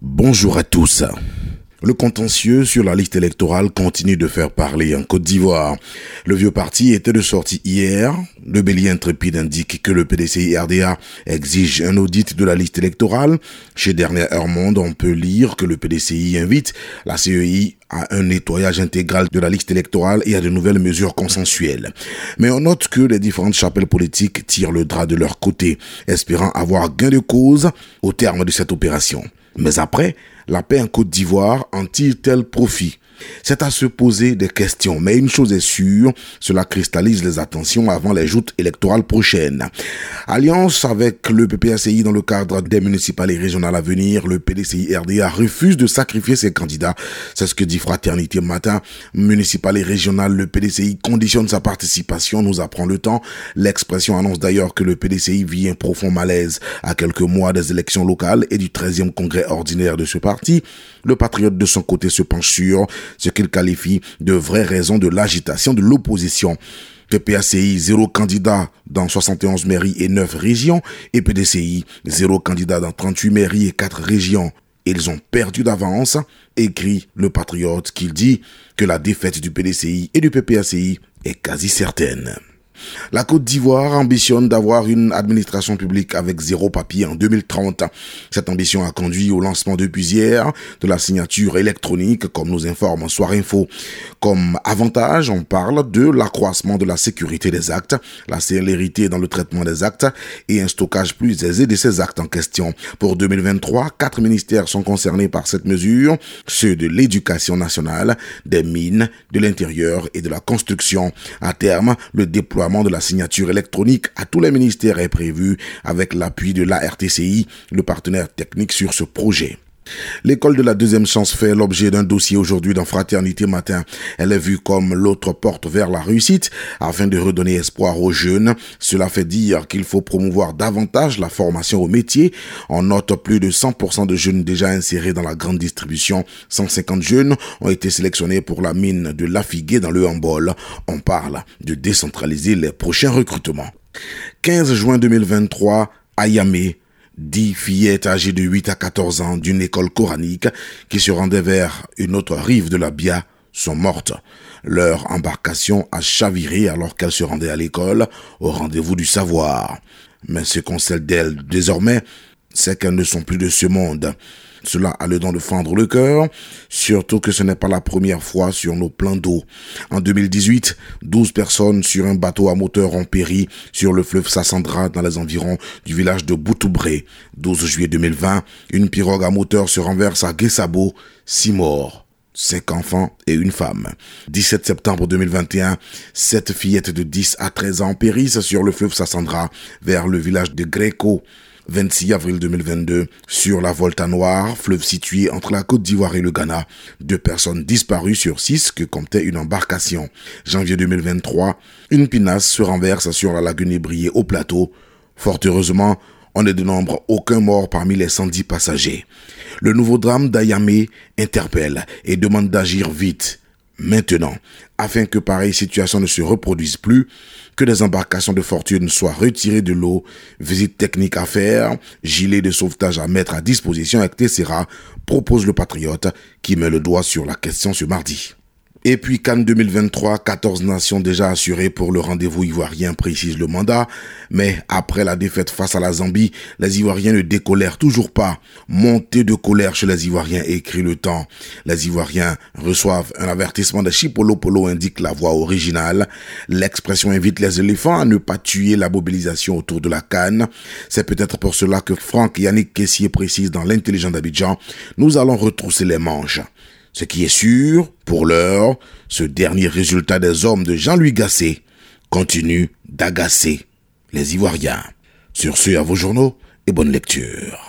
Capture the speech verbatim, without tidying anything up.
Bonjour à tous. Le contentieux sur la liste électorale continue de faire parler en Côte d'Ivoire. Le vieux parti était de sortie hier. Le Bélier intrépide indique que le P D C I R D A exige un audit de la liste électorale. Chez Dernière Heure Monde, on peut lire que le P D C I invite la C E I à un nettoyage intégral de la liste électorale et à de nouvelles mesures consensuelles. Mais on note que les différentes chapelles politiques tirent le drap de leur côté, espérant avoir gain de cause au terme de cette opération. Mais après, la paix en Côte d'Ivoire en tire-t-elle profit? C'est à se poser des questions, mais une chose est sûre, cela cristallise les attentions avant les joutes électorales prochaines. Alliance avec le P P A C I dans le cadre des municipales et régionales à venir, le P D C I R D A refuse de sacrifier ses candidats. C'est ce que dit Fraternité Matin. Municipal et régional, le P D C I conditionne sa participation, nous apprend le temps. L'expression annonce d'ailleurs que le P D C I vit un profond malaise à quelques mois des élections locales et du treizième congrès ordinaire de ce parti. Le Patriote de son côté se penche sur ce qu'il qualifie de vraies raisons de l'agitation de l'opposition. P P A C I, zéro candidat dans soixante et onze mairies et neuf régions, et P D C I, zéro candidat dans trente-huit mairies et quatre régions. Ils ont perdu d'avance, écrit le Patriote, qui dit que la défaite du P D C I et du P P A C I est quasi certaine. La Côte d'Ivoire ambitionne d'avoir une administration publique avec zéro papier en deux mille trente. Cette ambition a conduit au lancement depuis hier de la signature électronique, comme nous informe Soir Info. Comme avantage, on parle de l'accroissement de la sécurité des actes, la célérité dans le traitement des actes et un stockage plus aisé de ces actes en question. Pour deux mille vingt-trois, quatre ministères sont concernés par cette mesure, ceux de l'éducation nationale, des mines, de l'intérieur et de la construction. À terme, le déploiement de la signature électronique à tous les ministères est prévu avec l'appui de l'A R T C I, le partenaire technique sur ce projet. L'école de la deuxième chance fait l'objet d'un dossier aujourd'hui dans Fraternité Matin. Elle est vue comme l'autre porte vers la réussite afin de redonner espoir aux jeunes. Cela fait dire qu'il faut promouvoir davantage la formation au métier. On note plus de cent pour cent de jeunes déjà insérés dans la grande distribution. cent cinquante jeunes ont été sélectionnés pour la mine de Lafigué dans le Hambol. On parle de décentraliser les prochains recrutements. quinze juin deux mille vingt-trois, à Yamé, dix fillettes âgées de huit à quatorze ans d'une école coranique qui se rendaient vers une autre rive de la Bia sont mortes. Leur embarcation a chaviré alors qu'elles se rendaient à l'école au rendez-vous du savoir. Mais ce qu'on sait d'elles désormais, c'est qu'elles ne sont plus de ce monde. Cela a le don de fendre le cœur, surtout que ce n'est pas la première fois sur nos plans d'eau. En deux mille dix-huit, douze personnes sur un bateau à moteur ont péri sur le fleuve Sassandra dans les environs du village de Boutoubré. douze juillet deux mille vingt, une pirogue à moteur se renverse à Guessabo, six morts. Cinq enfants et une femme. dix-sept septembre deux mille vingt et un, sept fillettes de dix à treize ans périssent sur le fleuve Sassandra vers le village de Gréco. vingt-six avril deux mille vingt-deux, sur la Volta Noire, fleuve situé entre la Côte d'Ivoire et le Ghana, deux personnes disparues sur six que comptait une embarcation. janvier deux mille vingt-trois, une pinasse se renverse sur la lagune Ébriée au plateau. Fort heureusement, on ne dénombre aucun mort parmi les cent dix passagers. Le nouveau drame d'Ayamé interpelle et demande d'agir vite, maintenant, afin que pareille situation ne se reproduise plus, que des embarcations de fortune soient retirées de l'eau, visite technique à faire, gilet de sauvetage à mettre à disposition, et cetera, propose le Patriote qui met le doigt sur la question ce mardi. Et puis CAN deux mille vingt-trois, quatorze nations déjà assurées pour le rendez-vous ivoirien, précise le mandat. Mais après la défaite face à la Zambie, les Ivoiriens ne décolèrent toujours pas. Montée de colère chez les Ivoiriens, écrit le temps. Les Ivoiriens reçoivent un avertissement de Chipolo Polo, indique la voix originale. L'expression invite les éléphants à ne pas tuer la mobilisation autour de la CAN. C'est peut-être pour cela que Franck Yannick Kessier précise dans l'Intelligent d'Abidjan, nous allons retrousser les manches. Ce qui est sûr, pour l'heure, ce dernier résultat des hommes de Jean-Louis Gasset continue d'agacer les Ivoiriens. Sur ce, à vos journaux et bonne lecture.